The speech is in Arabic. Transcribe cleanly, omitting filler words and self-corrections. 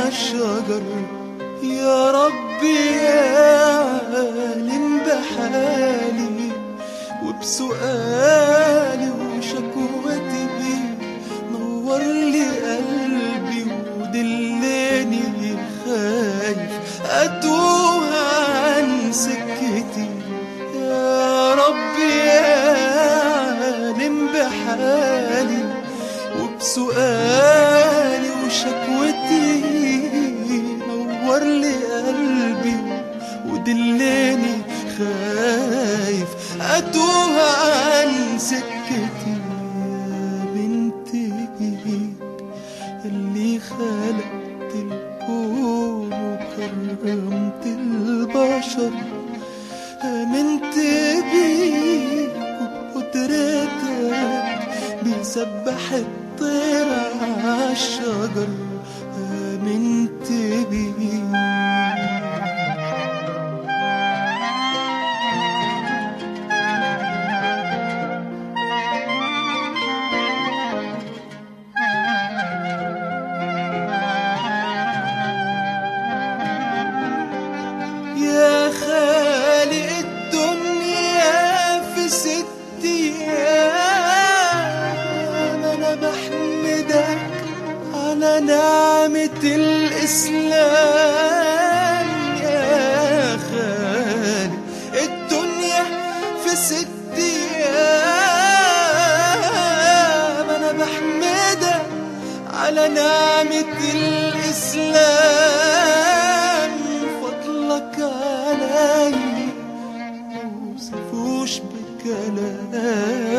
عالشجر. يا ربي يا عالم بحالي وبسؤالي وشكوتي، نور لي قلبي ودلني خايف أتوه عن سكتي. يا ربي يا عالم بحالي وبسؤالي وشكوتي، نور لي قلبي ودلني خايف أتوه عن سكتي. يا بنتي اللي خلقت الكون وكرمت البشر، آمنت بيك وبقدرتك بيسبح الطير عالشجر. آمنت بيك. يا خالق الدنيا في 6 أيام، أنا بحمدك على نعمة الإسلام. يا خالق الدنيا في 6 أيام، أنا بحمدك على نعمة الإسلام. فضلك علي موصفوش بكلام.